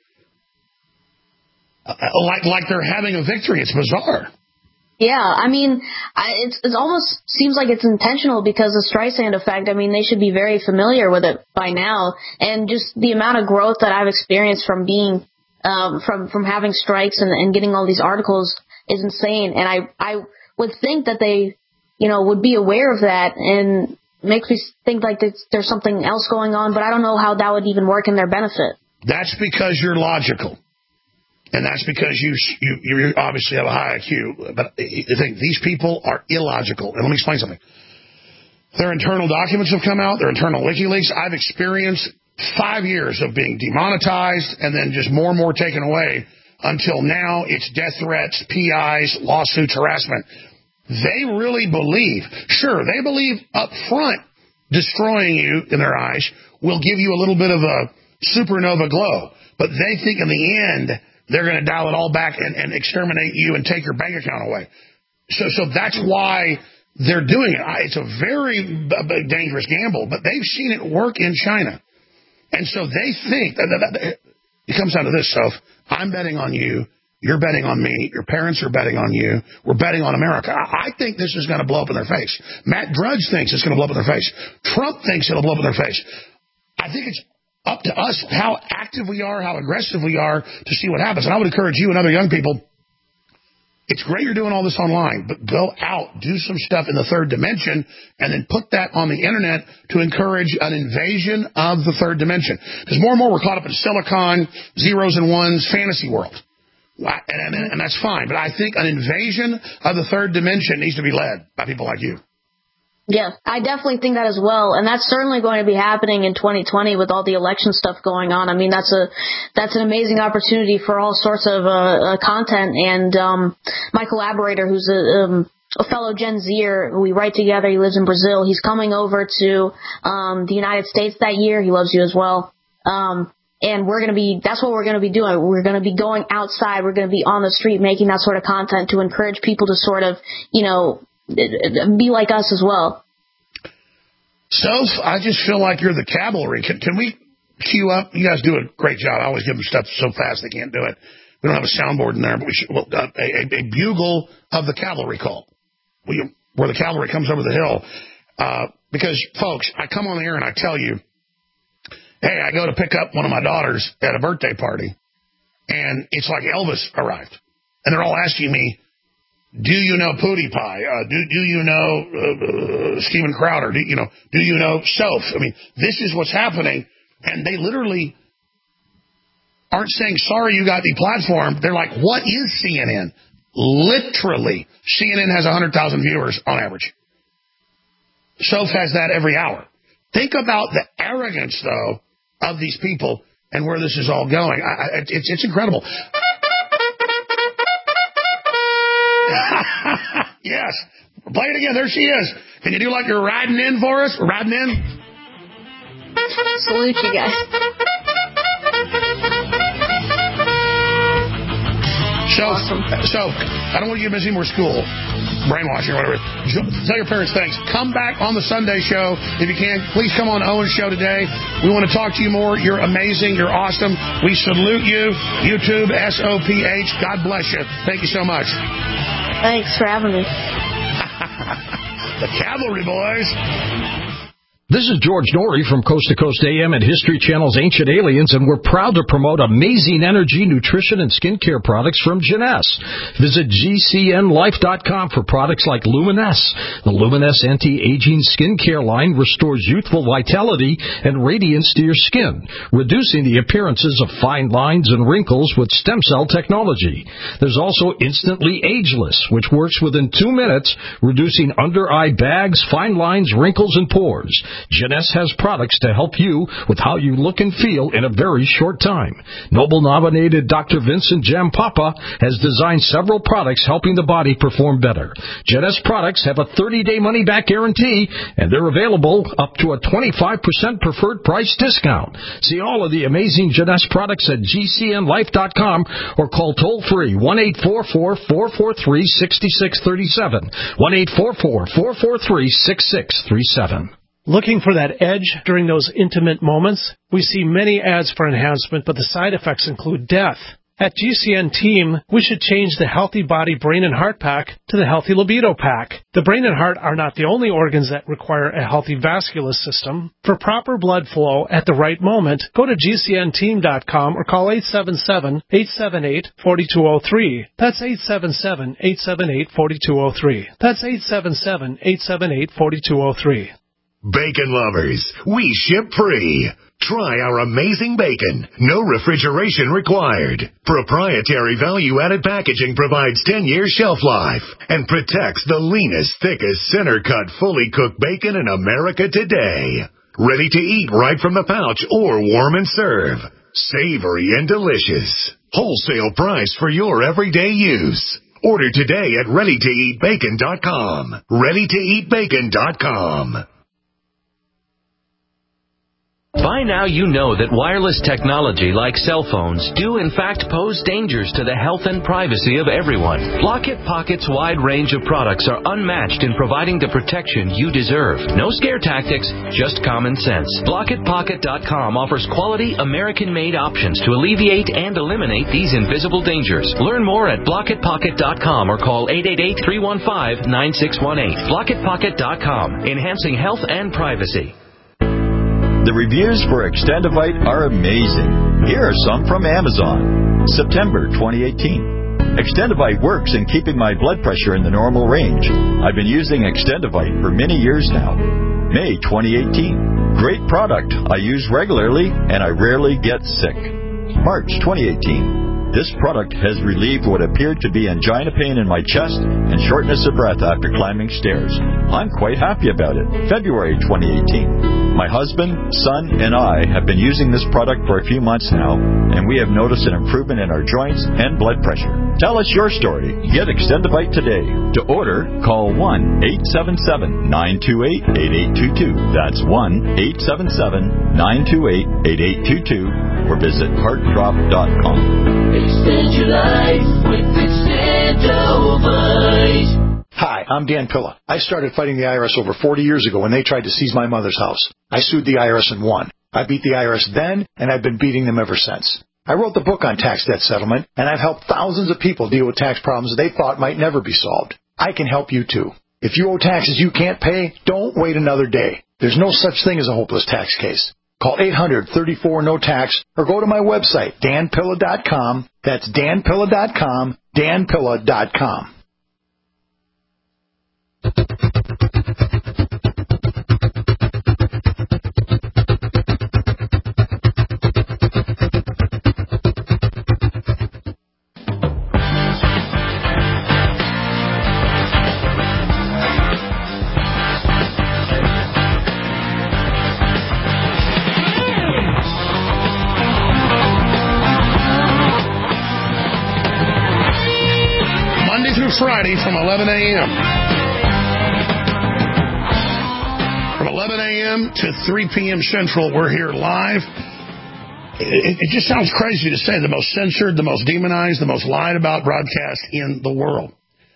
like they're having a victory. It's bizarre. Yeah, I mean, it almost seems like it's intentional because of Streisand effect. I mean, they should be very familiar with it by now, and just the amount of growth that I've experienced from being from having strikes and getting all these articles is insane. And I would think that they, would be aware of that, and makes me think like there's something else going on, but I don't know how that would even work in their benefit. That's because you're logical. And that's because you obviously have a high IQ. But the thing, these people are illogical. And let me explain something. Their internal documents have come out, their internal WikiLeaks. I've experienced 5 years of being demonetized and then just more and more taken away until now it's death threats, PIs, lawsuits, harassment. They really believe, sure, they believe up front destroying you in their eyes will give you a little bit of a supernova glow. But they think in the end they're going to dial it all back and exterminate you and take your bank account away. So that's why they're doing it. It's a very dangerous gamble, but they've seen it work in China. And so they think that it comes down to this, Soph. I'm betting on you. You're betting on me. Your parents are betting on you. We're betting on America. I think this is going to blow up in their face. Matt Drudge thinks it's going to blow up in their face. Trump thinks it'll blow up in their face. I think it's up to us how active we are, how aggressive we are to see what happens. And I would encourage you and other young people, it's great you're doing all this online, but go out, do some stuff in the third dimension, and then put that on the internet to encourage an invasion of the third dimension. Because more and more we're caught up in silicon, zeros and ones, fantasy world. And that's fine. But I think an invasion of the third dimension needs to be led by people like you. Yeah, I definitely think that as well, and that's certainly going to be happening in 2020 with all the election stuff going on. I mean, that's an amazing opportunity for all sorts of content. And my collaborator, who's a fellow Gen Zer, who we write together, he lives in Brazil. He's coming over to the United States that year. He loves you as well. And that's what we're going to be doing. We're going to be going outside. We're going to be on the street making that sort of content to encourage people to sort of, be like us as well. Soph, I just feel like you're the cavalry. Can we queue up? You guys do a great job. I always give them stuff so fast they can't do it. We don't have a soundboard in there, but we should, a bugle of the cavalry call, where the cavalry comes over the hill. Because, folks, I come on the air and I tell you, hey, I go to pick up one of my daughters at a birthday party, and it's like Elvis arrived. And they're all asking me, do you know PewDiePie? Do you know Steven Crowder? Do you know Soph? I mean, this is what's happening, and they literally aren't saying, sorry you got deplatformed. They're like, what is CNN? Literally, CNN has 100,000 viewers on average. Soph has that every hour. Think about the arrogance, though, of these people and where this is all going. It's incredible. Yes. Play it again. There she is. Can you do like you're riding in for us? We're riding in. Salute you guys. So, I don't want you to miss any more school. Brainwashing or whatever. Tell your parents thanks. Come back on the Sunday show. If you can, please come on Owen's show today. We want to talk to you more. You're amazing. You're awesome. We salute you. YouTube, SOPH. God bless you. Thank you so much. Thanks for having me. The cavalry boys. This is George Norrie from Coast to Coast AM and History Channel's Ancient Aliens, and we're proud to promote amazing energy, nutrition, and skincare products from Jeunesse. Visit GCNLife.com for products like Luminesce. The Luminesce anti-aging skincare line restores youthful vitality and radiance to your skin, reducing the appearances of fine lines and wrinkles with stem cell technology. There's also Instantly Ageless, which works within 2 minutes, reducing under-eye bags, fine lines, wrinkles, and pores. Jeunesse has products to help you with how you look and feel in a very short time. Nobel-nominated Dr. Vincent Jampapa has designed several products helping the body perform better. Jeunesse products have a 30-day money-back guarantee, and they're available up to a 25% preferred price discount. See all of the amazing Jeunesse products at GCNlife.com or call toll-free 1-844-443-6637. 1-844-443-6637. Looking for that edge during those intimate moments? We see many ads for enhancement, but the side effects include death. At GCN Team, we should change the Healthy Body Brain and Heart Pack to the Healthy Libido Pack. The brain and heart are not the only organs that require a healthy vascular system. For proper blood flow at the right moment, go to GCNteam.com or call 877-878-4203. That's 877-878-4203. That's 877-878-4203. Bacon lovers, we ship free. Try our amazing bacon. No refrigeration required. Proprietary value-added packaging provides 10 years shelf life and protects the leanest, thickest, center-cut, fully cooked bacon in America today. Ready to eat right from the pouch or warm and serve. Savory and delicious. Wholesale price for your everyday use. Order today at ReadyToEatBacon.com. ReadyToEatBacon.com. By now you know that wireless technology like cell phones do in fact pose dangers to the health and privacy of everyone. Block-It Pocket's wide range of products are unmatched in providing the protection you deserve. No scare tactics, just common sense. BlockItPocket.com offers quality American-made options to alleviate and eliminate these invisible dangers. Learn more at BlockItPocket.com or call 888-315-9618. BlockItPocket.com, enhancing health and privacy. The reviews for Extendivite are amazing. Here are some from Amazon. September 2018. Extendivite works in keeping my blood pressure in the normal range. I've been using Extendivite for many years now. May 2018. Great product. I use regularly and I rarely get sick. March 2018. This product has relieved what appeared to be angina pain in my chest and shortness of breath after climbing stairs. I'm quite happy about it. February 2018. My husband, son, and I have been using this product for a few months now, and we have noticed an improvement in our joints and blood pressure. Tell us your story. Get Extendivite today. To order, call 1-877-928-8822. That's 1-877-928-8822 or visit heartdrop.com. Extend your life with Extendivite. Hi, I'm Dan Pilla. I started fighting the IRS over 40 years ago when they tried to seize my mother's house. I sued the IRS and won. I beat the IRS then, and I've been beating them ever since. I wrote the book on tax debt settlement, and I've helped thousands of people deal with tax problems they thought might never be solved. I can help you too. If you owe taxes you can't pay, don't wait another day. There's no such thing as a hopeless tax case. Call 800-34-NO-TAX or go to my website, danpilla.com. That's danpilla.com, danpilla.com. Friday from 11 a.m. From 11 a.m. to 3 p.m. Central, we're here live. It just sounds crazy to say the most censored, the most demonized, the most lied about broadcast in the world.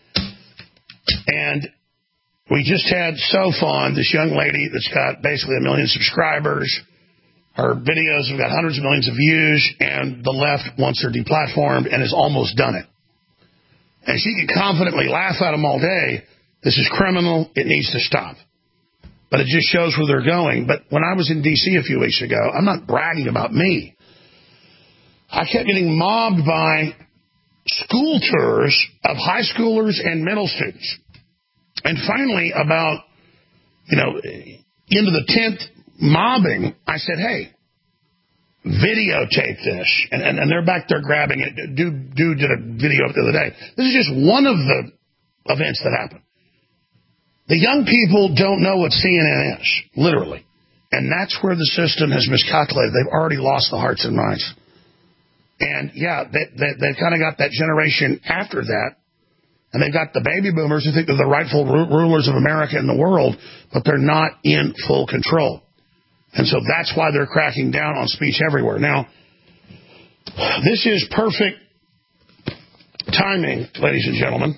And we just had Soph on, this young lady that's got basically 1 million subscribers. Her videos have got hundreds of millions of views, and the left wants her deplatformed and has almost done it. And she can confidently laugh at them all day. This is criminal. It needs to stop. But it just shows where they're going. But when I was in D.C. a few weeks ago, I'm not bragging about me. I kept getting mobbed by school tours of high schoolers and middle students. And finally, about, into the 10th mobbing, I said, hey, videotape this. And they're back there grabbing it. Dude did a video the other day. This is just one of the events that happened. The young people don't know what CNN is, literally. And that's where the system has miscalculated. They've already lost the hearts and minds. And, yeah, they've kind of got that generation after that. And they've got the baby boomers who think they're the rightful rulers of America and the world, but they're not in full control. And so that's why they're cracking down on speech everywhere. Now, this is perfect timing, ladies and gentlemen.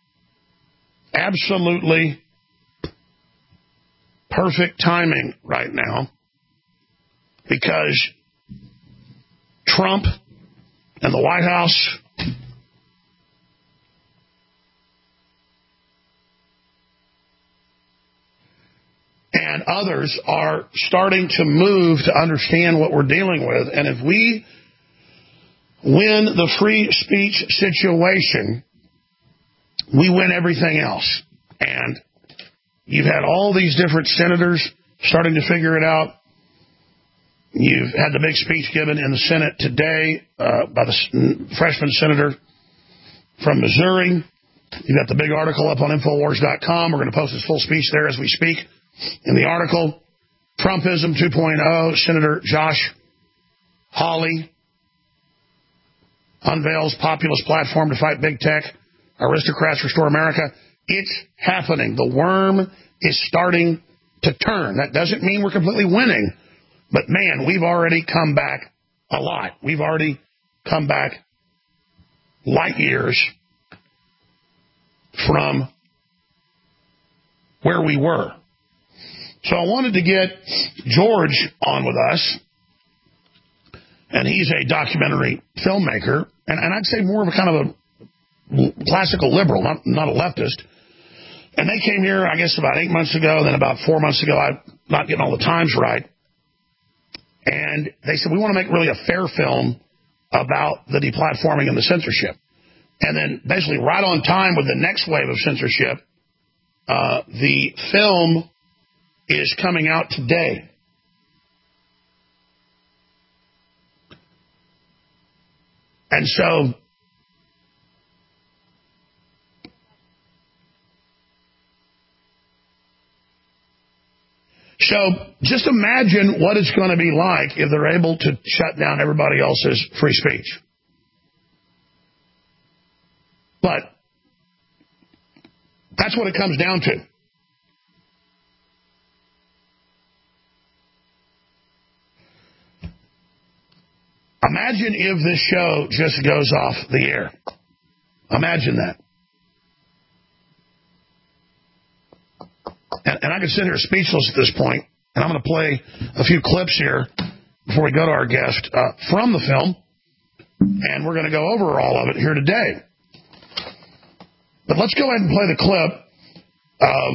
Absolutely perfect timing right now, because Trump and the White House and others are starting to move to understand what we're dealing with. And if we win the free speech situation, we win everything else. And you've had all these different senators starting to figure it out. You've had the big speech given in the Senate today by the freshman senator from Missouri. You've got the big article up on Infowars.com. We're going to post his full speech there as we speak. In the article, Trumpism 2.0, Senator Josh Hawley unveils populist platform to fight big tech. Aristocrats restore America. It's happening. The worm is starting to turn. That doesn't mean we're completely winning. But, man, we've already come back a lot. We've already come back light years from where we were. So I wanted to get George on with us, and he's a documentary filmmaker, and I'd say more of a kind of a classical liberal, not a leftist. And they came here, I guess, about 8 months ago, then about 4 months ago. I'm not getting all the times right. And they said, we want to make really a fair film about the deplatforming and the censorship. And then basically right on time with the next wave of censorship, the film is coming out today. And so just imagine what it's going to be like if they're able to shut down everybody else's free speech. But that's what it comes down to. Imagine if this show just goes off the air. Imagine that. And I could sit here speechless at this point, and I'm going to play a few clips here before we go to our guest from the film, and we're going to go over all of it here today. But let's go ahead and play the clip of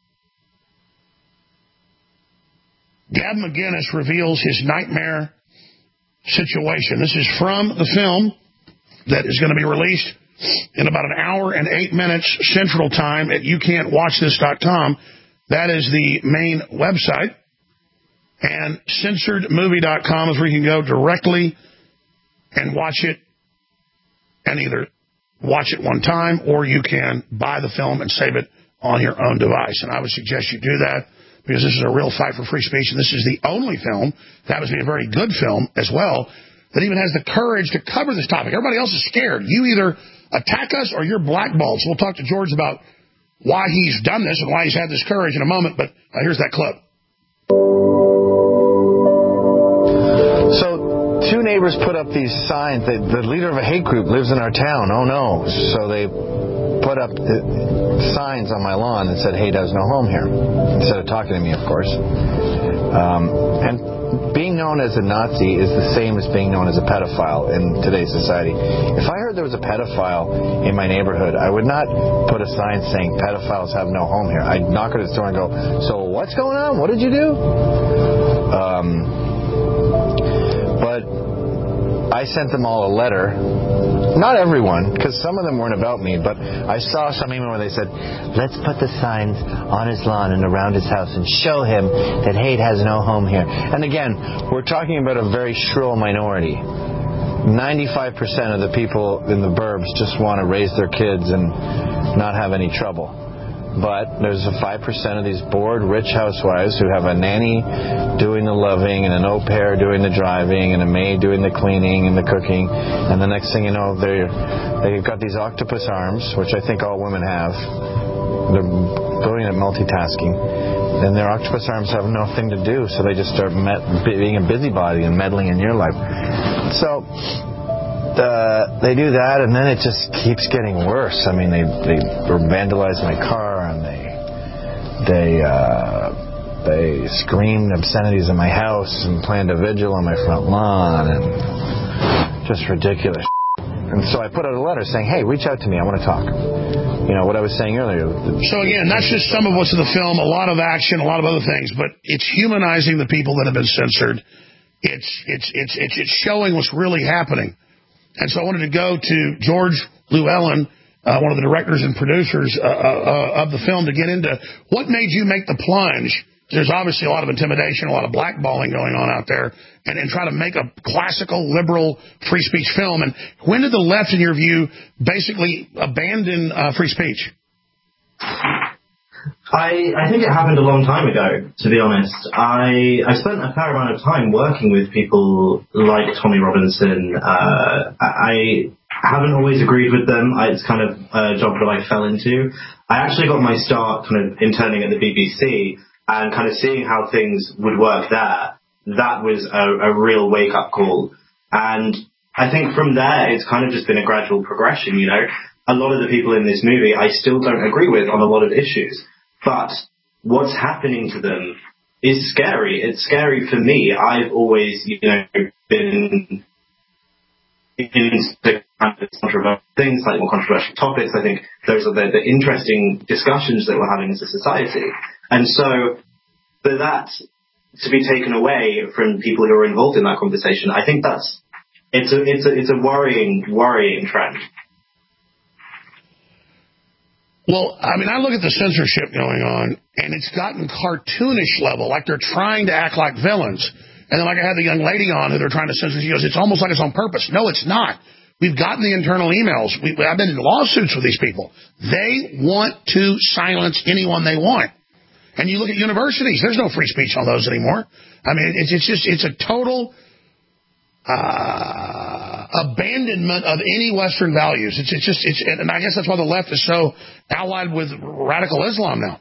Gab McGinnis reveals his nightmare situation. This is from the film that is going to be released in about an hour and 8 minutes Central Time at youcan'twatchthis.com. That is the main website. And censoredmovie.com is where you can go directly and watch it, and either watch it one time or you can buy the film and save it on your own device. And I would suggest you do that, because this is a real fight for free speech, and this is the only film, that would be a very good film as well, that even has the courage to cover this topic. Everybody else is scared. You either attack us or you're blackballed. So we'll talk to George about why he's done this and why he's had this courage in a moment, but here's that clip. So two neighbors put up these signs that the leader of a hate group lives in our town. Oh, no. So they put up the signs on my lawn that said, hate has no home here, instead of talking to me, of course. And being known as a Nazi is the same as being known as a pedophile in today's society. If I heard there was a pedophile in my neighborhood, I would not put a sign saying pedophiles have no home here. I'd knock at his door and go, so what's going on? What did you do? But I sent them all a letter. Not everyone, because some of them weren't about me, but I saw some email where they said, let's put the signs on his lawn and around his house and show him that hate has no home here. And again, we're talking about a very shrill minority. 95% of the people in the burbs just want to raise their kids and not have any trouble. But there's a 5% of these bored, rich housewives who have a nanny doing the loving and an au pair doing the driving and a maid doing the cleaning and the cooking. And the next thing you know, they've got these octopus arms, which I think all women have. They're brilliant at multitasking. And their octopus arms have nothing to do, so they just start being a busybody and meddling in your life. So they do that, and then it just keeps getting worse. I mean, they vandalize my car, and they screamed obscenities in my house and planned a vigil on my front lawn, and just ridiculous. And so I put out a letter saying, hey, reach out to me, I want to talk. You know, what I was saying earlier. So again, that's just some of what's in the film, a lot of action, a lot of other things, but it's humanizing the people that have been censored. It's showing what's really happening. And so I wanted to go to George Llewellyn, one of the directors and producers of the film, to get into what made you make the plunge. There's obviously a lot of intimidation, a lot of blackballing going on out there, and try to make a classical, liberal, free speech film. And when did the left, in your view, basically abandon free speech? I think it happened a long time ago, to be honest. I spent a fair amount of time working with people like Tommy Robinson. I haven't always agreed with them. It's kind of a job that I fell into. I actually got my start kind of interning at the BBC, and kind of seeing how things would work there. That was a real wake-up call. And I think from there, it's kind of just been a gradual progression, you know. A lot of the people in this movie I still don't agree with on a lot of issues. But what's happening to them is scary. It's scary for me. I've always, you know, been into kind of controversial things, like more controversial topics. I think those are the interesting discussions that we're having as a society. And so for that to be taken away from people who are involved in that conversation, I think it's a worrying trend. Well, I mean, I look at the censorship going on, and it's gotten cartoonish level, like they're trying to act like villains. And then, like, I had the young lady on who they're trying to censor. She goes, it's almost like it's on purpose. No, it's not. We've gotten the internal emails. I've been in lawsuits with these people. They want to silence anyone they want. And you look at universities, there's no free speech on those anymore. I mean, it's a total abandonment of any Western values. And I guess that's why the left is so allied with radical Islam now.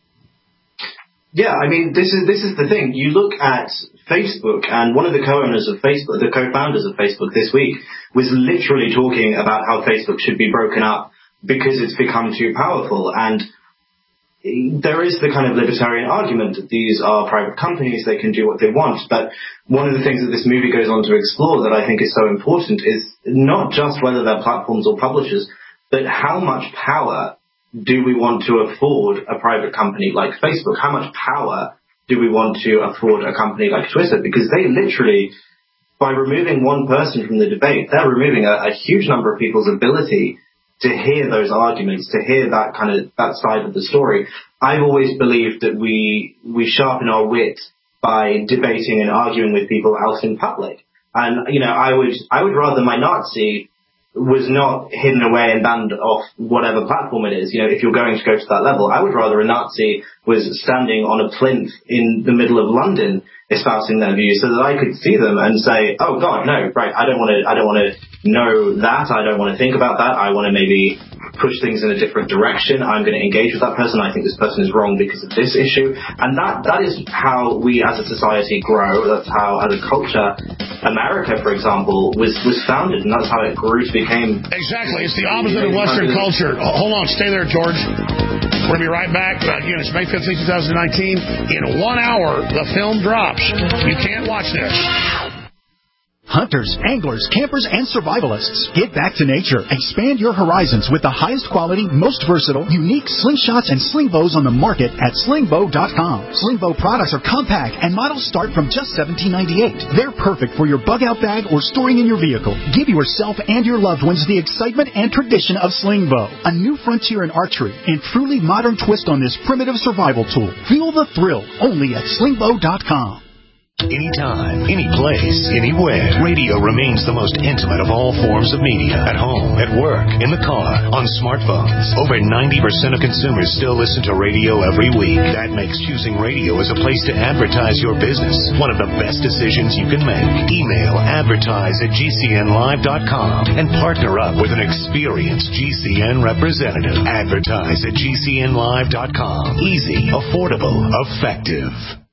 Yeah, I mean, this is the thing. You look at Facebook, and one of the co-owners of Facebook, the co-founders of Facebook this week, was literally talking about how Facebook should be broken up because it's become too powerful. And there is the kind of libertarian argument that these are private companies, they can do what they want. But one of the things that this movie goes on to explore that I think is so important is not just whether they're platforms or publishers, but how much power do we want to afford a private company like Facebook? How much power do we want to afford a company like Twitter? Because they literally, by removing one person from the debate, they're removing a huge number of people's ability to hear those arguments, to hear that side of the story. I've always believed that we sharpen our wit by debating and arguing with people out in public. And, you know, I would rather my Nazi was not hidden away and banned off whatever platform it is. You know, if you're going to go to that level, I would rather a Nazi was standing on a plinth in the middle of London espousing their views so that I could see them and say, oh God, no, right, I don't want to know that. I don't want to think about that. I want to maybe push things in a different direction. I'm going to engage with that person. I think this person is wrong because of this issue. And that is how we as a society grow. That's how, as a culture, America, for example, was founded, and that's how it grew to became... Exactly. It's the opposite of Western culture. Hold on. Stay there, George. We're going to be right back. Again, it's May 15, 2019. In 1 hour, the film drops. You can't watch this. Hunters, anglers, campers, and survivalists. Get back to nature. Expand your horizons with the highest quality, most versatile, unique slingshots and sling bows on the market at slingbow.com. Sling bow products are compact and models start from just $17.98. They're perfect for your bug-out bag or storing in your vehicle. Give yourself and your loved ones the excitement and tradition of sling bow. A new frontier in archery and truly modern twist on this primitive survival tool. Feel the thrill only at slingbow.com. Anytime, any place, anywhere. Radio remains the most intimate of all forms of media. At home, at work, in the car, on smartphones. Over 90% of consumers still listen to radio every week. That makes choosing radio as a place to advertise your business one of the best decisions you can make. Email advertise@gcnlive.com and partner up with an experienced GCN representative. Advertise@gcnlive.com. Easy, affordable, effective.